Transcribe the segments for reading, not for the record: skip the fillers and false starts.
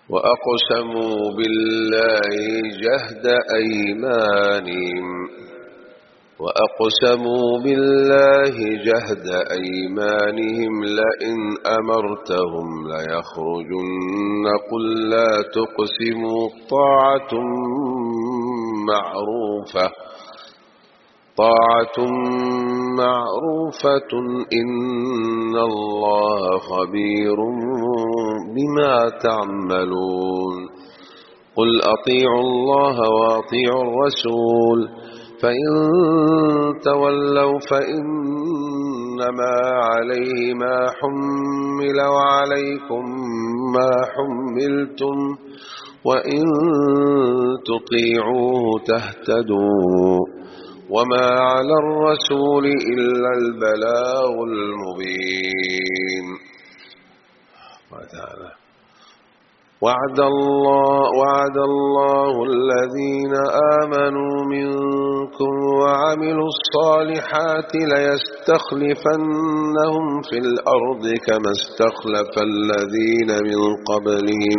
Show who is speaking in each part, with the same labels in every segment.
Speaker 1: وأقسموا بالله جهد أيمانهم لئن أمرتهم ليخرجن قل لا تقسموا طاعة معروفة إن الله خبير بما تعملون قل أطيعوا الله وأطيعوا الرسول فإن تولوا فإنما عليه ما حمل وعليكم ما حملتم وإن تطيعوه تهتدوا وما على الرسول إلا البلاغ المبين. وعد الله الذين آمنوا منكم وعملوا الصالحات ليستخلفنهم في الأرض كما استخلف الذين من قبلهم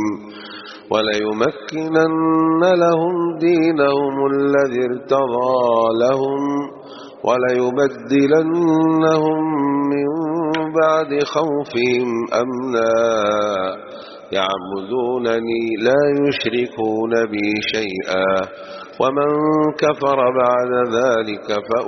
Speaker 1: وليمكنن لهم دينهم الذي ارتضى لهم وليبدلنهم من بعد خوفهم أمنا يعبدونني لا يشركون بي شيئا ومن كفر بعد ذلك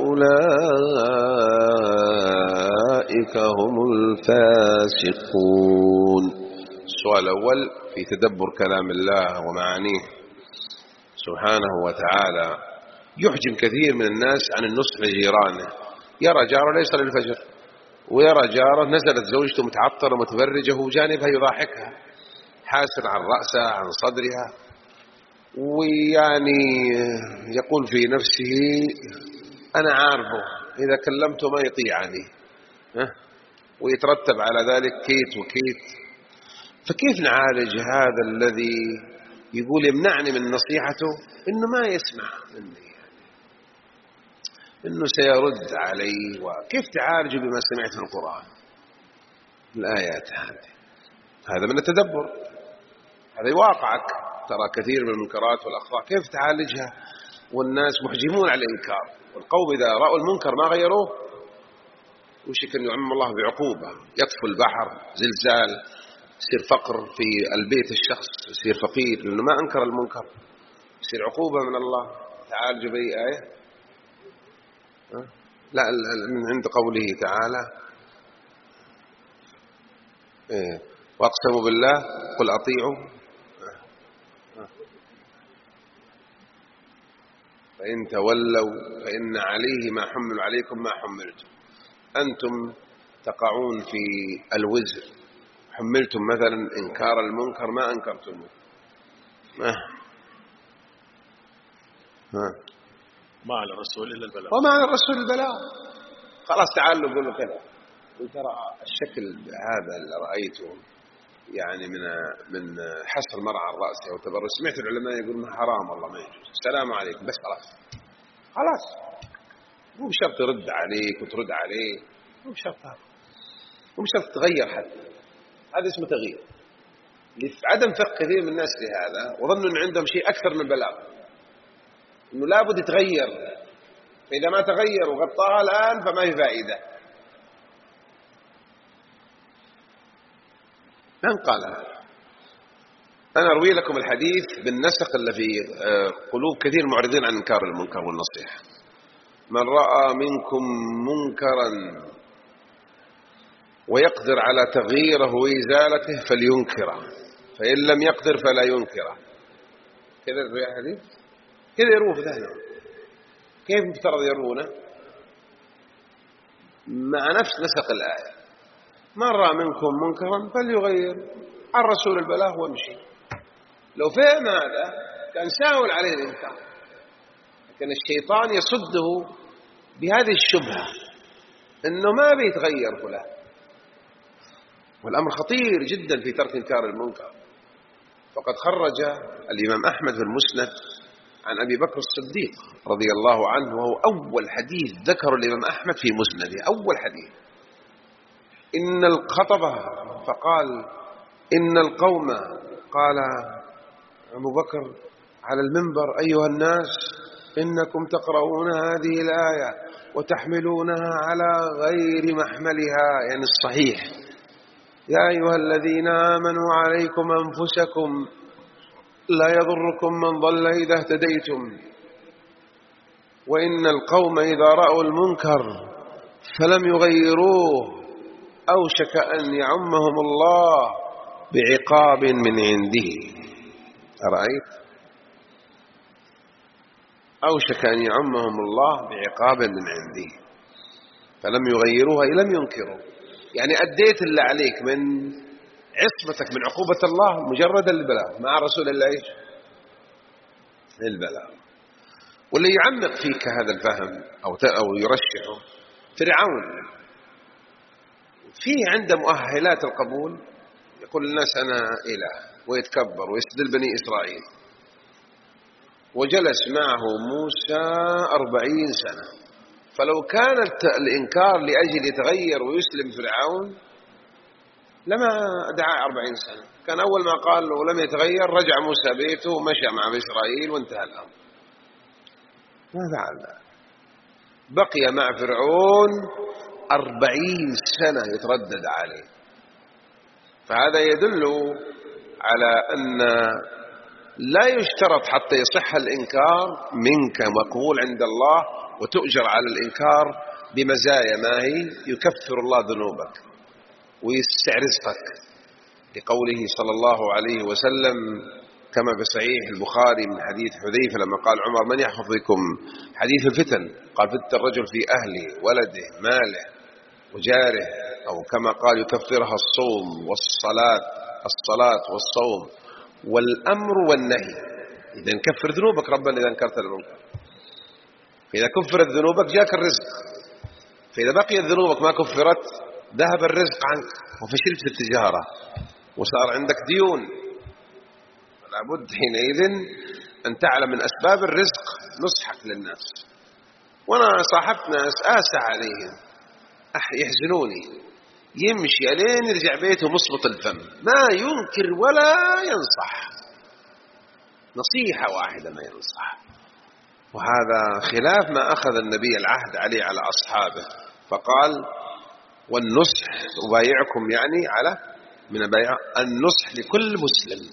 Speaker 1: فأولئك هم الفاسقون. السؤال الأول في تدبر كلام الله ومعانيه سبحانه وتعالى. يحجم كثير من الناس عن النصح لجيرانه، يرى جاره لا يصلي الفجر، ويرى جاره نزلت زوجته متعطرة متبرجة وجانبها يضاحكها حاسر عن رأسها عن صدرها، ويعني يقول في نفسه أنا عارفه إذا كلمته ما يطيعني، ويترتب على ذلك كيت وكيت. فكيف نعالج هذا الذي يقول يمنعني من نصيحته إنه ما يسمع مني، إنه سيرد علي؟ وكيف تعالجه بما سمعت في القرآن الآيات هذا من التدبر، هذا واقعك. ترى كثير من المنكرات والأخطاء كيف تعالجها والناس محجمون على الإنكار، والقوم إذا رأوا المنكر ما غيروه وشك أن يعم الله بعقوبة، يطفو البحر، زلزال، يصير فقر في البيت، الشخص يصير فقير لأنه ما أنكر المنكر، يصير عقوبة من الله. تعالج بأي آية؟ لا، من عند قوله تعالى وأقسموا بالله قل أطيعوا فإن تولوا فإن عليه ما حمل عليكم ما حملتم. أنتم تقعون في الوزر، حملتم مثلا إنكار المنكر ما أنكرتموه.
Speaker 2: ما على الرسول إلا البلاغ،
Speaker 1: وما على الرسول البلاغ. خلاص تعال نقول له كذا. ترى الشكل هذا اللي رأيته يعني من حصر المرأة على رأسها وتبرج، سمعت العلماء يقولون حرام والله ما يجوز، السلام عليكم بس خلاص مو بشرط ترد عليك وترد عليه، مو بشرط هذا، مو بشرط تغير حتى، هذا اسمه تغيير. عدم فقه كثير من الناس لهذا وظنوا أن عندهم شيء أكثر من بلاغ، إنه لابد يتغير، فإذا ما تغير وغطاها الآن فما هي فائدة. من قال هذا؟ أنا أروي لكم الحديث بالنسق اللي في قلوب كثير معرضين عن إنكار المنكر والنصيحة. من رأى منكم منكرا ويقدر على تغييره وإزالته فلينكره، فإن لم يقدر فلا ينكره. كذا يروي الحديث، كذا يروه في ذهنه. كيف مفترض يروونه؟ مع نفس نسق الآية، من رأى منكم منكرا فليغير، عن رسول البلاغ وامشي. لو فهم هذا كان ساهل عليه الإنكار، لكن الشيطان يصده بهذه الشبهة إنه ما بيتغير فلان، والأمر خطير جدا في ترك إنكار المنكر. فقد خرج الإمام أحمد في المسند عن أبي بكر الصديق رضي الله عنه، وهو أول حديث ذكر الإمام أحمد في مسنده، أول حديث. إن الخطبة فقال إن القوم قال أبو بكر على المنبر: أيها الناس، إنكم تقرؤون هذه الآية وتحملونها على غير محملها، يعني الصحيح: يا أيها الذين آمنوا عليكم أنفسكم لا يضركم من ضل إذا اهتديتم، وإن القوم إذا رأوا المنكر فلم يغيروه أوشك أن يعمهم الله بعقاب من عنده. أرأيت؟ أوشك أن يعمهم الله بعقاب من عنده فلم يغيروها أي لم ينكروا، يعني أديت اللي عليك من عصمتك من عقوبة الله مجرد البلاغ، مع رسول الله إيش؟ البلاغ. واللي يعمق فيك هذا الفهم أو يرشحه فرعون، فيه عنده مؤهلات القبول، يقول الناس أنا إله ويتكبر ويستدل بني إسرائيل، وجلس معه موسى 40 سنة. فلو كان الإنكار لأجل يتغير ويسلم فرعون لما دعا 40 سنة، كان أول ما قال له ولم يتغير رجع موسى بيته ومشى مع إسرائيل وانتهى الأمر. ما فعل، بقي مع فرعون 40 سنة يتردد عليه. فهذا يدل على أن لا يشترط حتى يصح الإنكار منك مقبول عند الله وتؤجر على الإنكار بمزايا، ما هي يكفر الله ذنوبك ويسع رزقك، لقوله صلى الله عليه وسلم كما في صحيح البخاري من حديث حذيفة لما قال عمر: من يحفظكم حديث الفتن؟ قال: فتن الرجل في أهله ولده ماله وجاره، أو كما قال يكفرها الصوم الصلاة والصوم والأمر والنهي. إذا نكفر ذنوبك ربنا إذا انكرت المنكر، فإذا كفرت ذنوبك جاك الرزق، فإذا بقيت ذنوبك ما كفرت ذهب الرزق عنك وفشلت في التجارة وصار عندك ديون. لابد حينئذ أن تعلم من أسباب الرزق نصحك للناس. وأنا صاحبت ناس آسى عليهم يحزنوني، يمشي ألين يرجع بيته مصمت الفم، ما ينكر ولا ينصح، نصيحة واحدة ما ينصح. وهذا خلاف ما أخذ النبي العهد عليه على أصحابه، فقال: والنصح أبايعكم، يعني على من أبايع النصح لكل مسلم،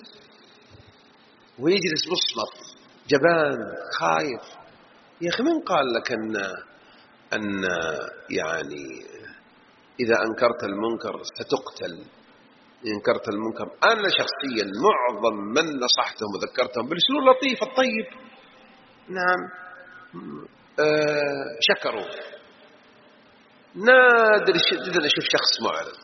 Speaker 1: ويجلس مصمت جبان خايف. يا أخي من قال لك أن يعني إذا أنكرت المنكر ستقتل؟ انكرت المنكر. أنا شخصيا معظم من نصحتهم وذكرتهم بالأسلوب اللطيف الطيب، نعم، شكروا. نادر جدا أشوف شخص معرض،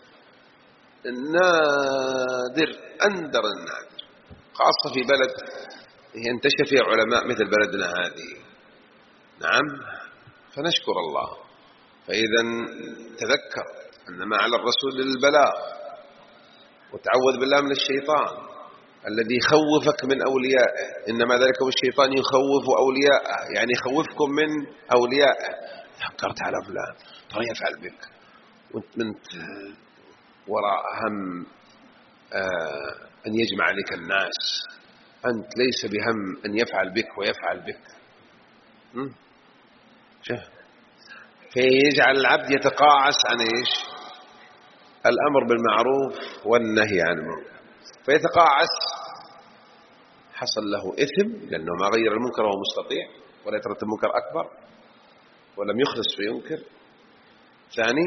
Speaker 1: نادر أندر النادر، خاصة في بلد ينتشر فيها علماء مثل بلدنا هذه. نعم، فنشكر الله. فإذا تذكر أن ما على الرسول البلاغ، وتعوذ بالله من الشيطان الذي يخوفك من أوليائه، إنما ذلك هو الشيطان يخوف أوليائه، يعني يخوفكم من أوليائه. فكرت على فلان ترى يفعل بك، وانت وراء هم أن يجمع لك الناس، أنت ليس بهم أن يفعل بك ويفعل بك. فيجعل العبد يتقاعس عن إيش؟ الأمر بالمعروف والنهي عن المنكر، فيتقاعس، حصل له إثم لأنه ما غير المنكر وهو مستطيع، ولا يترتب منكر أكبر ولم يخلص فينكر. ثاني،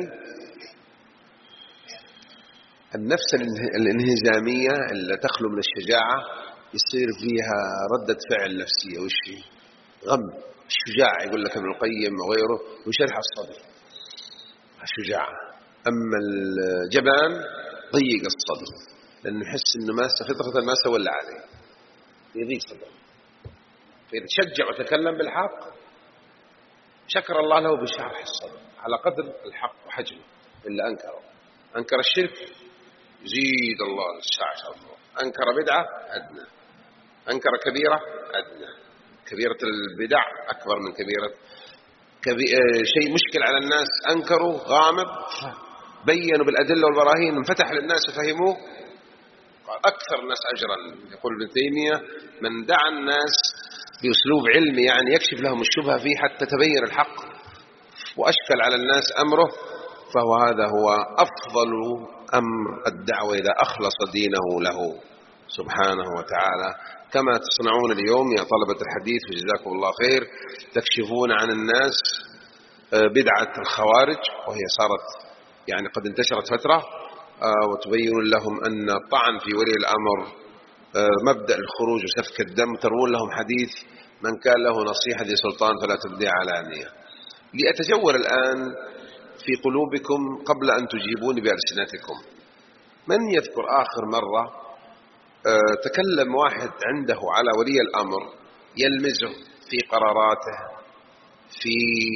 Speaker 1: النفس الانهزامية اللي تخلو من الشجاعة يصير فيها ردة فعل نفسية، وش غم. الشجاع يقول لك ابن القيم وغيره وشرح الصدر الشجاعة، أما الجبان ضيق الصدر لأنه يحس أنه ما فطرة ما سوى إلا عليه، يضيق صدره. فإذا تشجع وتكلم بالحق شكر الله له بشرح الصدر على قدر الحق وحجمه. إلا أنكر الشرك يزيد الله الساعة، أنكر بدعة أدنى، أنكر كبيرة أدنى. كبيرة البدع أكبر من كبيرة شيء مشكل على الناس، أنكروا غامض، بينوا بالأدلة والبراهين، انفتح للناس وفهموه، أكثر الناس أجرا. يقول ابن تيمية: من دعا الناس بأسلوب علمي يعني يكشف لهم الشبهة فيه حتى تبين الحق وأشكل على الناس أمره، فهو هذا هو أفضل أمر الدعوة إذا أخلص دينه له سبحانه وتعالى، كما تصنعون اليوم يا طلبة الحديث وجزاكم الله خير، تكشفون عن الناس بدعة الخوارج وهي صارت يعني قد انتشرت فترة، وتبين لهم أن الطعن في ولي الأمر مبدأ الخروج وسفك الدم، تروون لهم حديث: من كان له نصيحة لسلطان فلا تبدي علانية. لأتجول الآن في قلوبكم قبل أن تجيبوني بألسنتكم. من يذكر آخر مرة تكلم واحد عنده على ولي الأمر يلمزه في قراراته في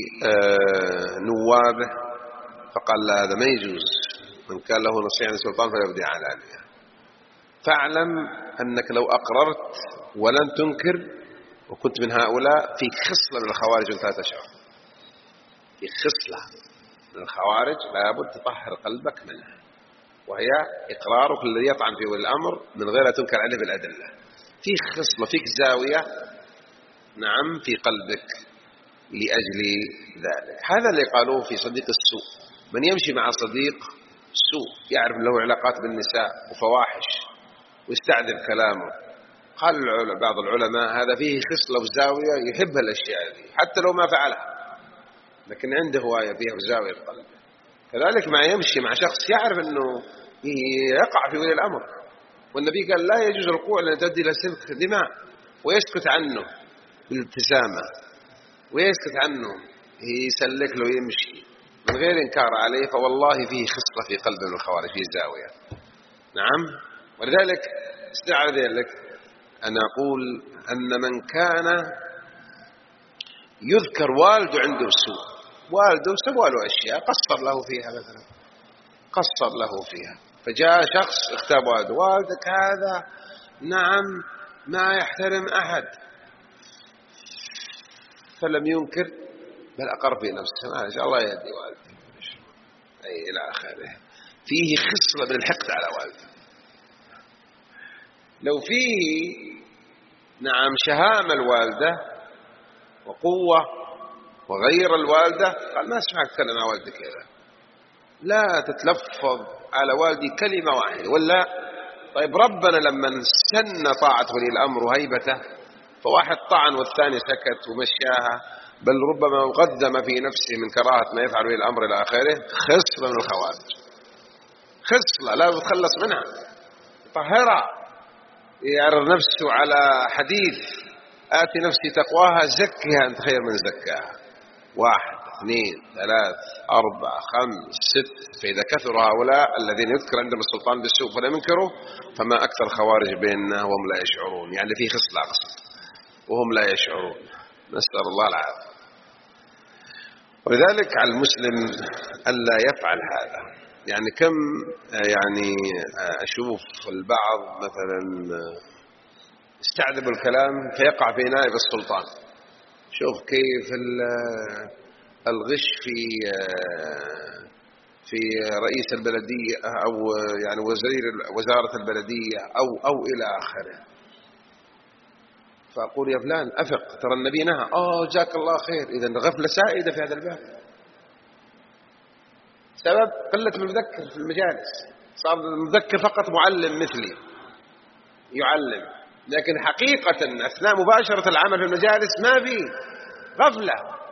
Speaker 1: نوابه فقال: لا، هذا ما يجوز، من كان له نصيحة لسلطان فلا يبدي علانية. فاعلم أنك لو أقررت ولم تنكر وكنت من هؤلاء، فيك خصلة من الخوارج وانت لا تشعر، فيك خصلة من الخوارج لابد تطهر قلبك منها، وهي إقرارك الذي يطعن في ولي الأمر من غير أن تنكر عليه بالأدلة. فيك خصلة، فيك زاوية نعم في قلبك لأجل ذلك. هذا اللي قالوه في صديق السوء: من يمشي مع صديق سوء يعرف له علاقات بالنساء وفواحش ويستعذب كلامه، قال بعض العلماء: هذا فيه خصلة وزاوية يحب الأشياء هذه حتى لو ما فعلها، لكن عنده هواية فيها وزاوية في قلبه. كذلك ما يمشي مع شخص يعرف أنه يقع في ولي الأمر، والنبي قال: لا يجوز الوقوع لأن تؤدي إلى سفك دماء، ويسكت عنه بالابتسامة ويسكت عنه، يسلك له يمشي من غير إنكار عليه، فوالله فيه خصلة في قلب من الخوارج، فيه زاوية. نعم. ولذلك استعر ذلك أن أقول أن من كان يذكر والده عنده سوء، والده سوى له أشياء قصر له فيها، مثلا قصر له فيها، فجاء شخص اختاب والده: والدك هذا نعم ما يحترم أحد، فلم ينكر بل أقر في نفسه: ما شاء الله يهدي والدي، أي إلى آخره. فيه خصلة من الحقد على والده. لو فيه نعم شهامة الوالدة وقوة وغير الوالدة، قال: ما اسمعك تكلم عن والدك كذا، لا تتلفظ على والدي كلمة واحدة. ولا طيب ربنا لما سن طاعة ولي الأمر وهيبته، فواحد طعن والثاني سكت ومشاها، بل ربما قدم في نفسه من كراهة ما يفعل ولي الأمر إلى آخره، خصلة من الخوارج، خصلة لا يتخلص منها، طهرها، يعرض نفسه على حديث: آتي نفسي تقواها زكها أنت خير من زكاها. 1 2 3 4 5 6. فإذا كثر هؤلاء الذين يذكر عندهم السلطان بالسوء فلا ينكروا، فما أكثر خوارج بيننا وهم لا يشعرون، يعني في خصلة أقصد وهم لا يشعرون، نسأل الله العافية. ولذلك على المسلم ألا يفعل هذا. يعني كم يعني أشوف البعض مثلا استعذب الكلام فيقع في نائب السلطان. شوف كيف الغش في رئيس البلدية أو يعني وزارة البلدية أو إلى آخره. فأقول: يا فلان أفق، ترى النبي نهى. جزاك الله خير. إذا الغفلة سائدة في هذا الباب، سبب قلة المذكر في المجالس، صار المذكر فقط معلم مثلي يعلم، لكن حقيقة أثناء مباشرة العمل في المجالس ما في غفلة.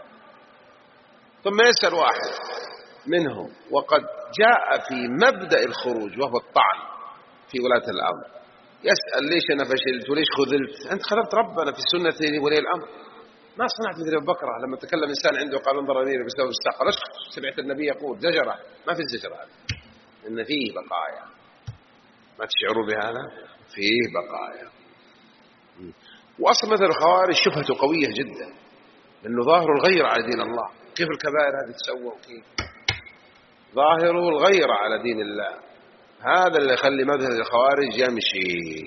Speaker 1: ثم يسأل واحد منهم وقد جاء في مبدأ الخروج وهو الطعن في ولاة الأمر، يسأل: ليش أنا فشلت وليش خذلت؟ أنت خذلت ربنا في سنة ولي الأمر، ما صنعت مثل أبو بكر لما تكلم إنسان عنده قال: انظر أمير بسبب الساقة، سمعت النبي يقول زجرة، ما في الزجرة هذا، إن فيه بقايا. ما تشعروا بهذا؟ فيه بقايا. وأصل مثل الخوارج شبهته قوية جدا، لأنه ظاهر الغير على دين الله. كيف الكبائر هذه تسوى؟ وكيف ظاهره الغير على دين الله؟ هذا اللي يخلي مثل الخوارج يمشي،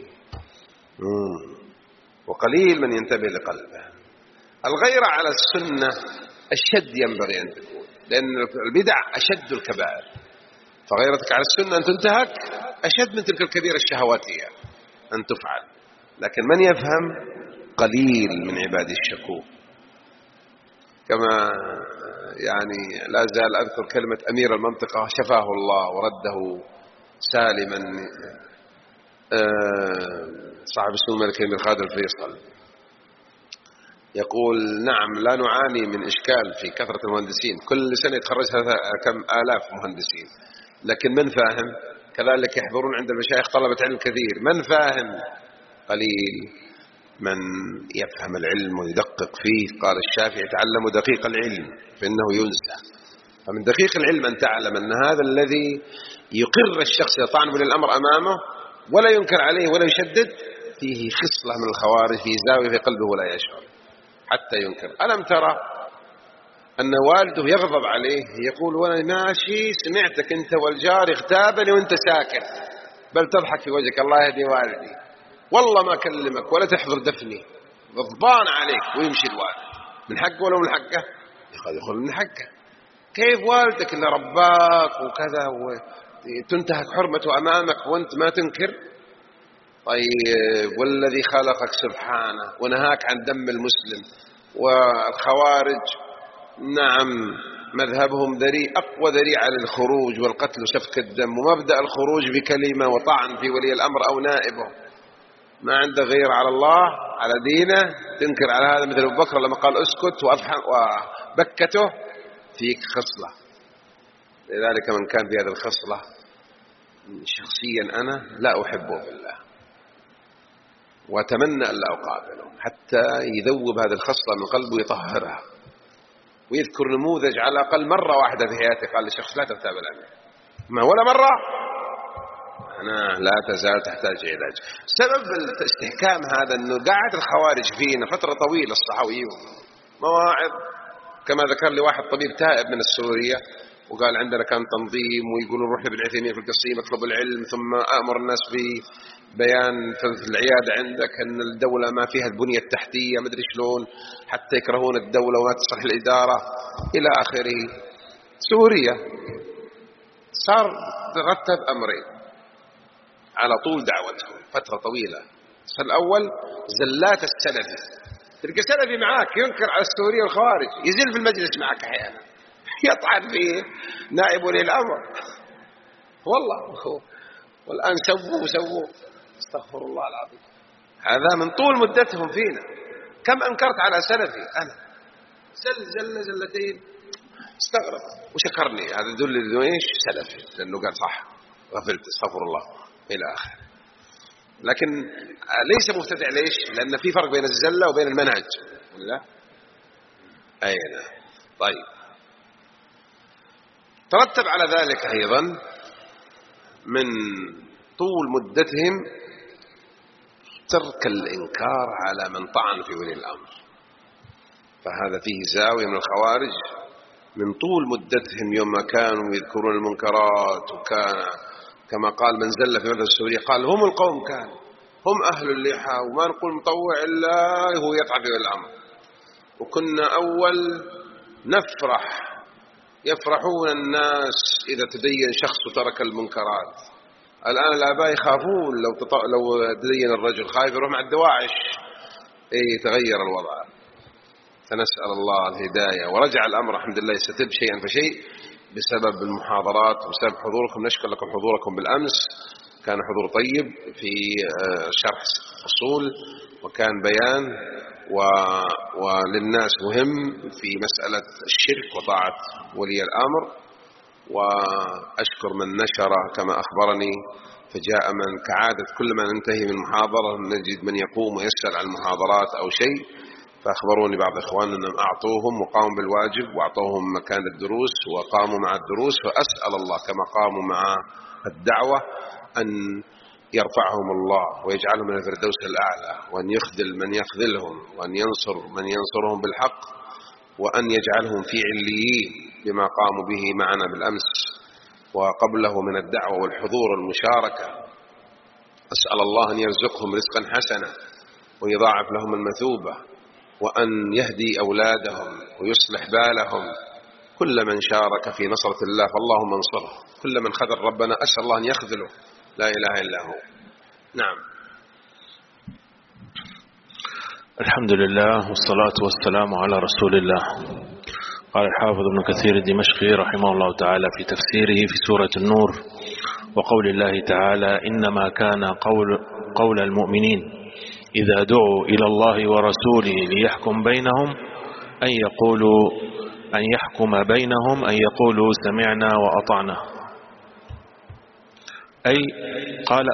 Speaker 1: وقليل من ينتبه لقلبه. الغير على السنة أشد ينبغي أن تكون، لأن البدع أشد الكبائر، فغيرتك على السنة أن تنتهك أشد من تلك الكبيرة الشهواتية أن تفعل. لكن من يفهم قليل من عبادي الشكور. كما يعني لا زال أذكر كلمة أمير المنطقة شفاه الله ورده سالما، صاحب السمو الملكي بن خالد الفيصل، يقول نعم لا نعاني من إشكال في كثرة المهندسين، كل سنة يتخرج كم آلاف مهندسين، لكن من فاهم؟ كذلك يحضرون عند المشايخ طلبة علم كثير، من فاهم؟ قليل. من يفهم العلم ويدقق فيه، قال الشافعي تعلموا دقيق العلم فإنه ينسى. فمن دقيق العلم أن تعلم أن هذا الذي يقر الشخص يطعن من الأمر أمامه ولا ينكر عليه ولا يشدد، فيه خصلة من الخوارج في زاوية في قلبه ولا يشعر حتى ينكر. ألم ترى أن والده يغضب عليه يقول وانا ماشي سمعتك أنت والجار اغتابني وأنت ساكت، بل تضحك في وجهك، الله يهدي والدي، والله ما أكلمك ولا تحضر دفني، غضبان عليك. ويمشي الوالد. من حقه ولا من حقه؟ يقول من حقه. كيف والدك اللي رباك وكذا وتنتهك حرمته أمامك وأنت ما تنكر؟ طيب والذي خلقك سبحانه ونهاك عن دم المسلم. والخوارج نعم مذهبهم ذريع، أقوى ذريعة للخروج والقتل وسفك الدم، ومبدأ الخروج بكلمة وطعن في ولي الأمر أو نائبه. ما عنده غير على الله على دينه، تنكر على هذا مثل أبو بكر لما قال اسكت وبكته، فيك خصلة. لذلك من كان في هذه الخصلة شخصيا أنا لا أحبه بالله وأتمنى أن لا أقابله حتى يذوب هذه الخصلة من قلبه ويطهرها، ويذكر نموذج على الأقل مرة واحدة في حياته قال لشخص لا تغتاب الأمير، ما ولا مرة، أنا لا تزال تحتاج علاج. سبب الاستحكام هذا أنه قاعد الخوارج فينا فترة طويلة، الصحويون مواعظ، كما ذكر لي واحد طبيب تائب من السورية وقال عندنا كان تنظيم ويقولون روح لابن عثيمين في القصيم اطلب العلم، ثم أمر الناس ببيان في العيادة عندك أن الدولة ما فيها البنية التحتية مدري شلون حتى يكرهون الدولة وما تصلح الإدارة إلى آخره. سوريا صار ترتب أمرين على طول دعوتهم فترة طويلة. الأول زلات السلفي، تلقى سلفي معاك ينكر على السورية والخوارج، يزل في المجلس معك أحيانا يطعن فيه نائب ولي الأمر والله. والآن سووا استغفر الله العظيم. هذا من طول مدتهم فينا. كم أنكرت على سلفي أنا زلتين استغرب وشكرني، هذا يدل إنه إيش سلفي، لأنه قال صح غفلت استغفر الله إلى آخر. لكن ليس مبتدع. ليش؟ لأن في فرق بين الزلة وبين المنهج. لا أين طيب ترتب على ذلك أيضا من طول مدتهم ترك الإنكار على من طعن في ولي الأمر. فهذا فيه زاوية من الخوارج من طول مدتهم يوم ما كانوا يذكرون المنكرات، وكان كما قال من زل في مذهب السورية قال هم القوم، كان هم أهل اللحى وما نقول مطوع إلا هو يطعن في ولي الأمر. وكنا أول يفرحون الناس إذا تدين شخص وترك المنكرات. الآن الآباء يخافون لو تدين الرجل، خايف يروح مع الدواعش، يتغير الوضع. فنسأل الله الهداية. ورجع الأمر الحمد لله يستتب شيئا فشيء بسبب المحاضرات وبسبب حضوركم. نشكر لكم حضوركم بالأمس، كان حضور طيب في شرح أصول وكان بيان وللناس مهم في مسألة الشرك وطاعة ولي الأمر. وأشكر من نشر كما أخبرني، فجاء من كعادة كل ما ننتهي من محاضرة نجد من يقوم ويسأل عن المحاضرات أو شيء، فأخبروني بعض إخواننا أنهم أعطوهم وقاموا بالواجب وأعطوهم مكان الدروس وقاموا مع الدروس. فأسأل الله كما قاموا مع الدعوة أن يرفعهم الله ويجعلهم من الفردوس الأعلى، وأن يخذل من يخذلهم، وأن ينصر من ينصرهم بالحق، وأن يجعلهم في عليين بما قاموا به معنا بالأمس وقبله من الدعوة والحضور والمشاركة. أسأل الله أن يرزقهم رزقا حسنا ويضاعف لهم المثوبة، وأن يهدي أولادهم ويصلح بالهم. كل من شارك في نصرة الله فاللهم انصره، كل من خذل ربنا أسأل الله أن يخذله لا إله إلا هو. نعم.
Speaker 2: الحمد لله والصلاة والسلام على رسول الله. قال الحافظ ابن كثير الدمشقي رحمه الله تعالى في تفسيره في سورة النور: وقول الله تعالى: إنما كان قول المؤمنين إذا دعوا إلى الله ورسوله ليحكم بينهم أن يحكم بينهم أن يقولوا سمعنا وأطعنا. أي قال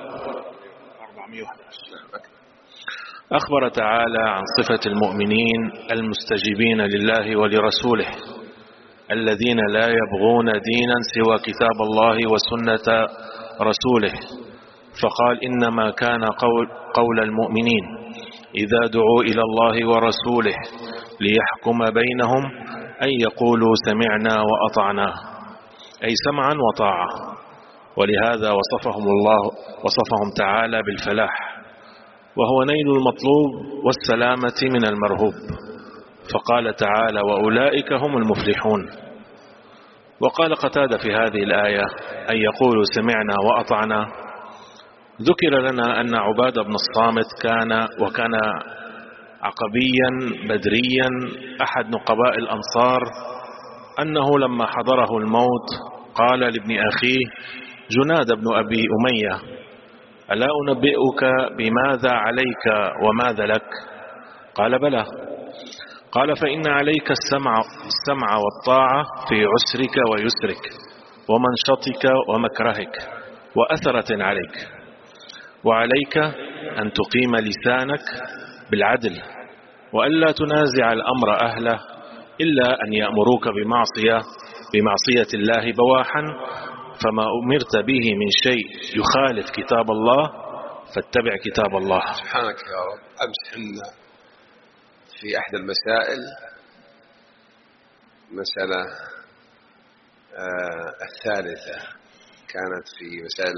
Speaker 2: أخبر تعالى عن صفة المؤمنين المستجيبين لله ولرسوله الذين لا يبغون دينا سوى كتاب الله وسنة رسوله، فقال: إنما كان قول المؤمنين إذا دعوا إلى الله ورسوله ليحكم بينهم أن يقولوا سمعنا وأطعنا، أي سمعا وطاعة. ولهذا وصفهم تعالى بالفلاح، وهو نيل المطلوب والسلامة من المرهوب، فقال تعالى: وأولئك هم المفلحون. وقال قتادة في هذه الآية: أن يقولوا سمعنا وأطعنا. ذكر لنا أن عبادة بن الصامت كان عقبيا بدريا أحد نقباء الأنصار، أنه لما حضره الموت قال لابن أخيه جناد بن أبي أمية: ألا أنبئك بماذا عليك وماذا لك؟ قال: بلى. قال: فإن عليك السمع والطاعة في عسرك ويسرك ومنشطك ومكرهك وأثرة عليك، وعليك أن تقيم لسانك بالعدل، وألا تنازع الأمر أهله إلا أن يأمروك بمعصية الله بواحا، فما أمرت به من شيء يخالف كتاب الله فاتبع كتاب الله.
Speaker 1: سبحانك يا رب. أمس حنا في أحد المسائل مسألة الثالثة كانت في مسائل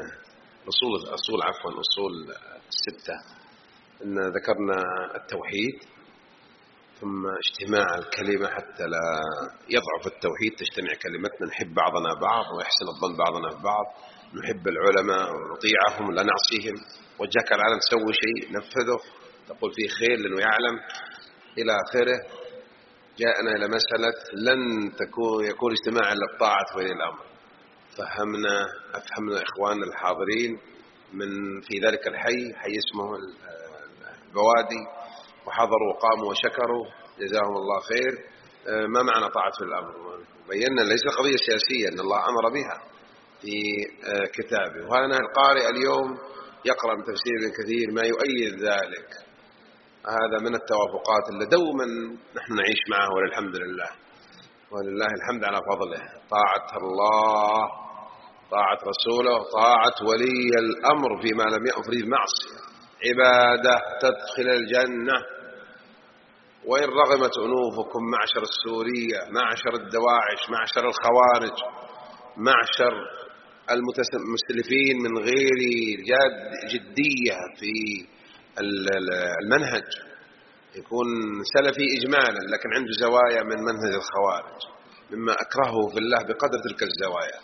Speaker 1: أصول الستة، إن ذكرنا التوحيد، ثم اجتماع الكلمة حتى لا يضعف التوحيد، تجتمع كلمتنا، نحب بعضنا بعض ويحسن الظن بعضنا ببعض، نحب العلماء ونطيعهم لا نعصيهم، وجهك العالم تسوي شيء نفذه، تقول فيه خير لأنه يعلم إلى آخره. جاءنا إلى مسألة لن يكون اجتماع إلا بطاعة ولي الأمر. أفهمنا إخواننا الحاضرين من في ذلك حي اسمه البوادي، وحضروا وقاموا وشكروا جزاهم الله خير. ما معنى طاعة ولي الأمر؟ بينا ليس قضية سياسية، أن الله أمر بها في كتابه، وأنا القارئ اليوم يقرأ من تفسير ابن كثير ما يؤيد ذلك. هذا من التوافقات اللي دوما نحن نعيش معه، والحمد لله ولله الحمد على فضله. طاعة الله، طاعة رسوله، طاعة ولي الأمر فيما لم يأمر به معصية، عبادة تدخل الجنة. وإن رغمت أنوفكم معشر السورية، معشر الدواعش، معشر الخوارج، معشر المستلفين من غير جدية في المنهج، يكون سلفي إجمالا لكن عنده زوايا من منهج الخوارج، مما أكرهه في الله بقدر تلك الزوايا.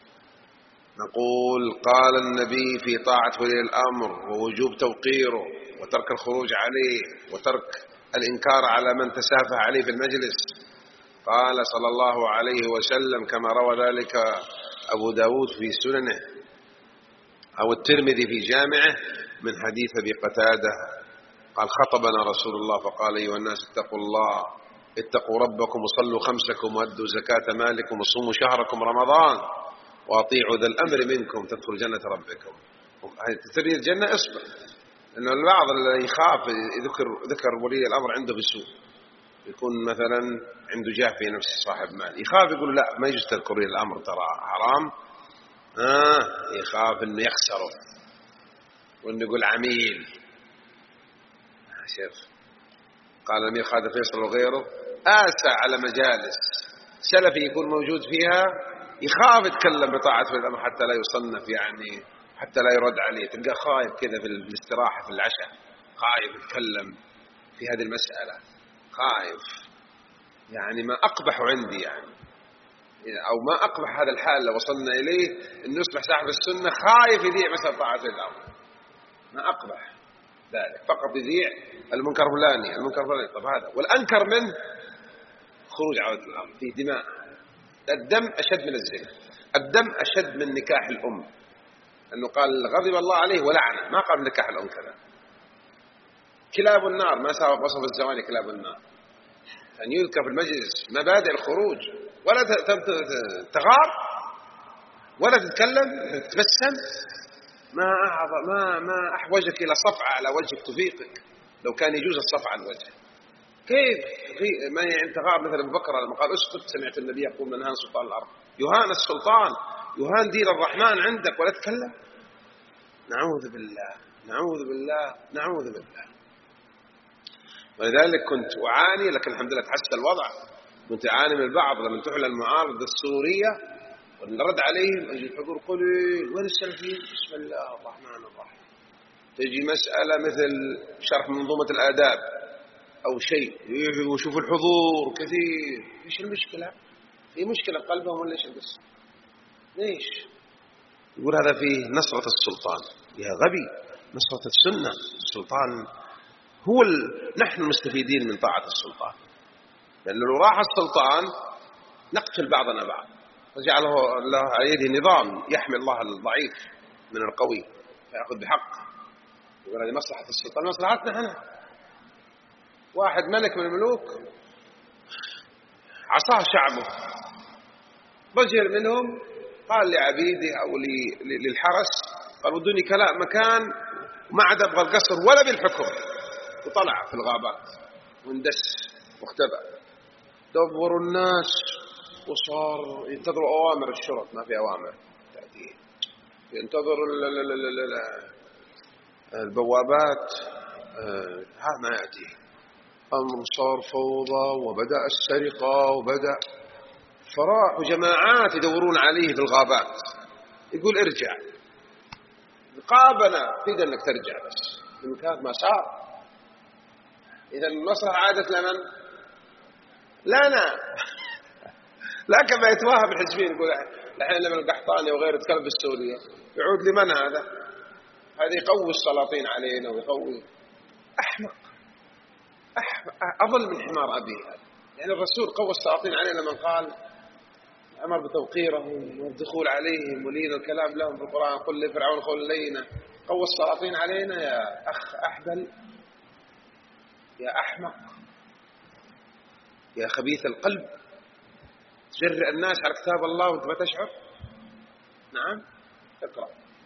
Speaker 1: نقول قال النبي في طاعة ولي الأمر ووجوب توقيره وترك الخروج عليه وترك الإنكار على من تسافه عليه في المجلس. قال صلى الله عليه وسلم كما روى ذلك أبو داود في سننه أو الترمذي في جامعه من حديث أبي قتادة قال: خطبنا رسول الله فقال: أيها الناس اتقوا الله، اتقوا ربكم وصلوا خمسكم وأدوا زكاة مالكم وصوموا شهركم رمضان وأطيعوا ذا الأمر منكم تدخلوا جنة ربكم. تريد الجنة اصبر، لأن البعض اللي يخاف ذكر ولي الأمر عنده بسوء، يكون مثلا عنده جاه في نفسه صاحب مال، يخاف يقول لا ما يجوز تذكر ولي الأمر ترى حرام، يخاف إنه يخسره وإنه يقول عميل. شوف قال الأمير خالد فيصل وغيره: آسى على مجالس سلفي يكون موجود فيها يخاف يتكلم بطاعة ولي الأمر حتى لا يصنف، يعني حتى لا يرد عليه، تلقى خايف كذا في الاستراحة في العشاء، خايف يتكلم في هذه المسألة، خايف، يعني ما أقبح عندي يعني. أو ما أقبح هذا الحال لو وصلنا إليه أن يصبح صاحب السنة خايف يذيع مثل طاعة الأمر. ما أقبح ذلك، فقط يذيع المنكر فلاني المنكر فلاني. طب هذا والأنكر منه خروج عودة الأمر فيه دماء. الدم أشد من الزنا، الدم أشد من نكاح الأم، أنه قال غضب الله عليه ولعنه، ما قال نكاح الأم كذا. كلاب النار ما وصف الزواني كلاب النار، أن يذكر في المجلس مبادئ الخروج ولا تغار ولا تتكلم تبسم، ما أحوجك إلى صفعة على وجهك تفيقك لو كان يجوز الصفعة على الوجه. كيف ما يعني تغار مثل أبو بكر لما قال اسكت سمعت النبي يقول من هان سلطان الأرض. يهان السلطان، يهان دين الرحمن عندك ولا تتكلم. نعوذ بالله نعوذ بالله نعوذ بالله. ولذلك كنت أعاني، لكن الحمد لله تحسن الوضع. كنت أعاني من البعض لما تعلن المعارضة السورية ونرد عليهم أجل الحضور قليل، وين السلفيين؟ بسم الله الرحمن الرحيم. تجي مسألة مثل شرح منظومة الآداب أو شيء وشوف الحضور كثير، إيش المشكلة؟ في مشكلة قلبهم ولا إيش القصة؟ ليش؟ يقول هذا فيه نصرة السلطان. يا غبي، نصرة السنة. السلطان هو نحن المستفيدين من طاعة السلطان، لأنه لو راح السلطان نقتل بعضنا بعض، وجعله الله على يده نظام يحمي الله الضعيف من القوي فيأخذ بحق. يقول هذه مصلحة السلطان، مصلحتنا احنا. واحد ملك من الملوك عصاه شعبه، رجل منهم قال لعبيده أو للحرس قال ودوني مكان ما عاد أبغى القصر ولا بالحكم، وطلع في الغابات واندس واختبأ. دبروا الناس وصار ينتظروا أوامر الشرط، ما في أوامر تأتيه، ينتظر البوابات، ما يأتي. أمر صار فوضى وبدأ السرقة وبدأ، فراحوا جماعات يدورون عليه في الغابات. يقول ارجع، قابنا تقدر انك ترجع بس من كان ما صار. إذا المصلحة عادت لمن؟ لنا. لا كما يتواهم الحزبين، يقول الحين لما القحطاني وغيره تكلم بالسورية يعود لمن هذا؟ هذا يقوي السلاطين علينا ويقوي. أحمق أضل من حمار أبيه هذا. يعني الرسول قوى السلاطين علينا من قال أمر بتوقيرهم والدخول عليهم ولين الكلام لهم في القرآن قل لفرعون قل لينا. قوى السلاطين علينا يا أخ أحبل، يا أحمق، يا خبيث القلب، تجرئ الناس على كتاب الله وانت ما تشعر. نعم اقرأ.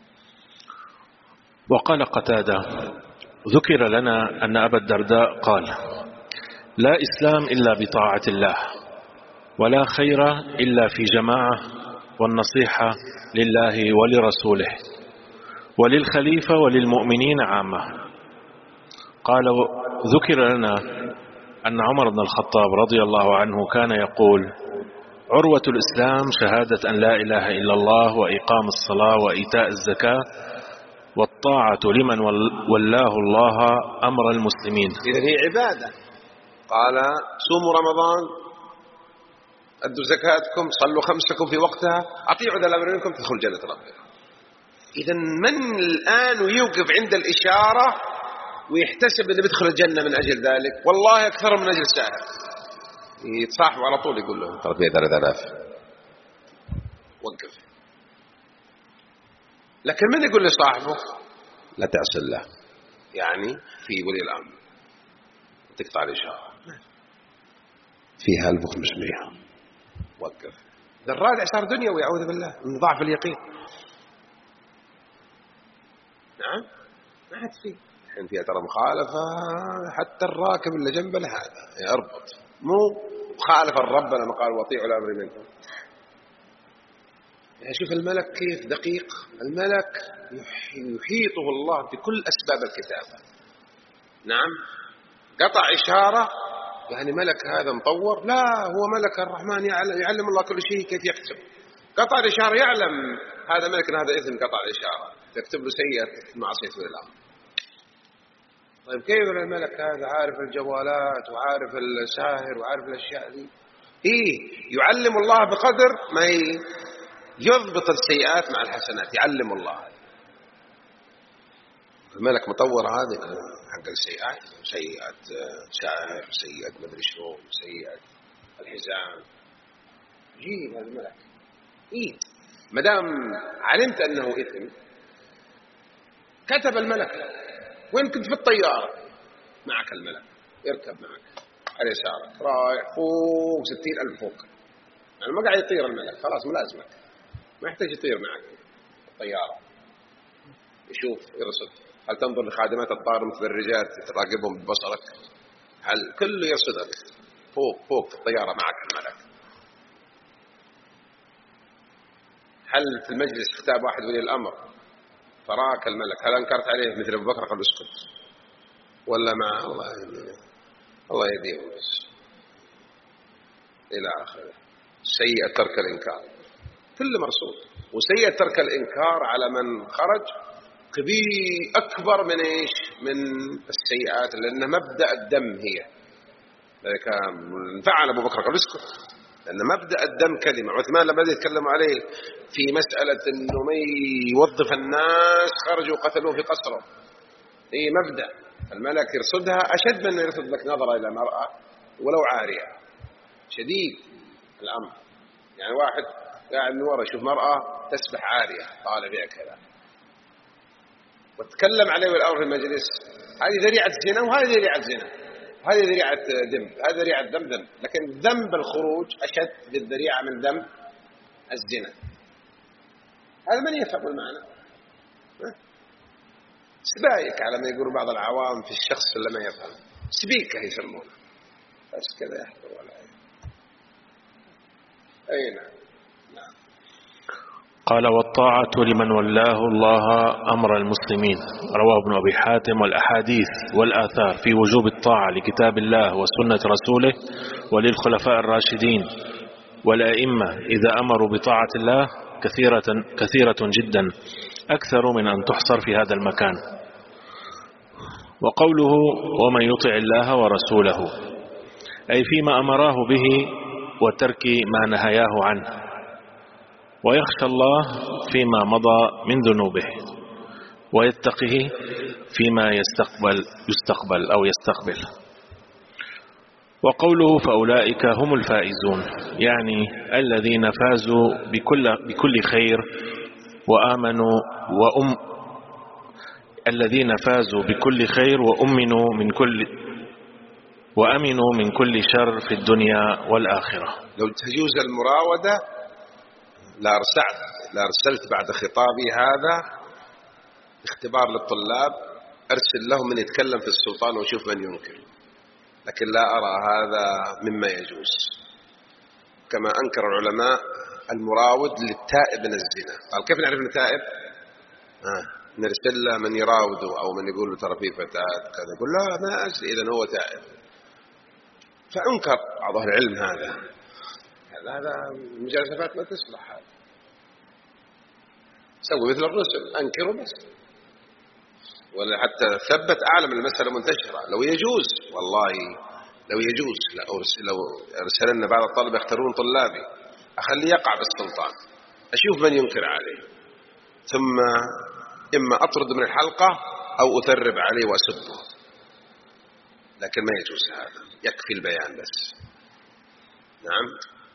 Speaker 2: وقال قتادة ذكر لنا أن أبا الدرداء قال لا إسلام إلا بطاعة الله، ولا خير إلا في جماعة، والنصيحة لله ولرسوله وللخليفة وللمؤمنين عامة. قال ذكر لنا أن عمر بن الخطاب رضي الله عنه كان يقول عروة الإسلام شهادة أن لا إله إلا الله وإقام الصلاة وإيتاء الزكاة والطاعة لمن ولاه الله أمر المسلمين.
Speaker 1: إذا هي عبادة. قال صوموا رمضان، أدوا زكاتكم، صلوا خمسكم في وقتها، أطيعوا ذا الأمر منكم تدخل جنة ربكم. إذا من الآن ويوقف عند الإشارة ويحتسب أنه بيدخل الجنة من أجل ذلك، والله أكثر من أجل الساهر. يتصاحب على طول يقول له ترى فيها 3000 وقف. لكن من يقول لصاحبه لا تعصي الله، يعني في ولي الأمر تقطع الإشارة فيها 1500 وقف. ذا الرادع صار دنيوي أعوذ بالله من ضعف اليقين. نعم ما حد فيه الحين فيها ترى مخالفة، حتى الراكب اللي جنبه هذا يربط، مو خالف الرب لما قال واطيعوا الأمر منكم. يعني شوف الملك كيف دقيق. الملك يحيطه الله بكل أسباب الكتابة. نعم قطع إشارة يعني ملك هذا مطور؟ لا، هو ملك الرحمن يعلم الله كل شيء كيف يكتب. قطع الإشارة يعلم هذا ملك هذا إثم، قطع الإشارة تكتب له سيئة معصية ولي الأمر. طيب كيف الملك هذا عارف الجوالات وعارف الساهر وعارف الأشياء دي؟ يعلم الله بقدر ما يضبط السيئات مع الحسنات، يعلم الله. الملك مطور هذه حق السيئات، سيئات شاعر، سيئات مدري شلون، سيئات الحزام، جيب هذا الملك. ما دام علمت أنه إثم كتب الملك له. وين كنت في الطيارة معك الملك يركب معك على يسارك، رايح فوق 60,000 فوق، يعني ما قاعد يطير الملك، خلاص ملازمك، ما يحتاج يطير معك الطيارة. يشوف يرصد، هل تنظر لخادمات الطائرة المتدرجات تراقبهم ببصرك؟ هل كله يرصدك فوق في الطيارة معك الملك؟ هل في المجلس كتاب واحد ولي الأمر فراك الملك، هل أنكرت عليه مثل أبو بكر قال اسكت؟ ولا مع الله يهديه بس إلى آخره. سيئة ترك الإنكار كل مرصود، وسيئة ترك الإنكار على من خرج كبير أكبر من إيش؟ من السيئات، لأن مبدأ الدم هي ذلك فعل أبو بكر قال اسكت، لأن مبدأ الدم كلمة. عثمان لما بدأ يتكلموا عليه في مسألة أنه ما يوظف الناس خرجوا قتلوه في قصره، مبدأ الملك يرصدها أشد من يرصد لك نظرة إلى مرأة ولو عارية، شديد الأمر. يعني واحد قاعد من ورا يشوف مرأة تسبح عارية طالع بها كذا وتكلم عليه والأمر في المجلس، هذه ذريعة زنا وهذه ذريعة زنا، هذه ذريعة ذنب، هذه ذريعة ذنب، لكن ذنب الخروج أشد بالذريعة من ذنب الزنا. هذا من يفهم المعنى؟ سبايك على ما يقول بعض العوام في الشخص اللي ما يفهم، سبيكة يسمونه، بس كذا يحضر ولا أي نعم.
Speaker 2: قال والطاعة لمن ولاه الله أمر المسلمين. رواه ابن أبي حاتم. والأحاديث والآثار في وجوب الطاعة لكتاب الله وسنة رسوله وللخلفاء الراشدين والأئمة إذا أمروا بطاعة الله كثيرة جدا، أكثر من أن تحصر في هذا المكان. وقوله ومن يطع الله ورسوله أي فيما أمراه به وترك ما نهياه عنه، ويخشى الله فيما مضى من ذنوبه، ويتقه فيما يستقبل. وقوله فأولئك هم الفائزون يعني الذين فازوا بكل خير وآمنوا الذين فازوا بكل خير وأمنوا من كل شر في الدنيا والآخرة.
Speaker 1: لو تجوز المراودة لأرسلت بعد خطابي هذا اختبار للطلاب، أرسل لهم من يتكلم في السلطان وشوف من ينكر، لكن لا أرى هذا مما يجوز. كما أنكر العلماء المراود للتائب من الزنا، قال كيف نعرف أنه تائب؟ نرسل له من يراوده أو من يقول له ترى في فتاة كذا، يقول لا ما أدري إذن هو تائب، فأنكر بعض أهل العلم هذا مجازفات ما تصلح. هذا سوي مثل الرسل أنكروا بس، ولا حتى ثبت أعلم المسألة منتشرة. لو يجوز والله لو يجوز لو أرسلنا بعض الطلبة يختارون طلابي أخليه يقع بالسلطان، أشوف من ينكر عليه، ثم إما أطرد من الحلقة أو أثرب عليه وأسبه، لكن ما يجوز هذا، يكفي البيان بس. نعم.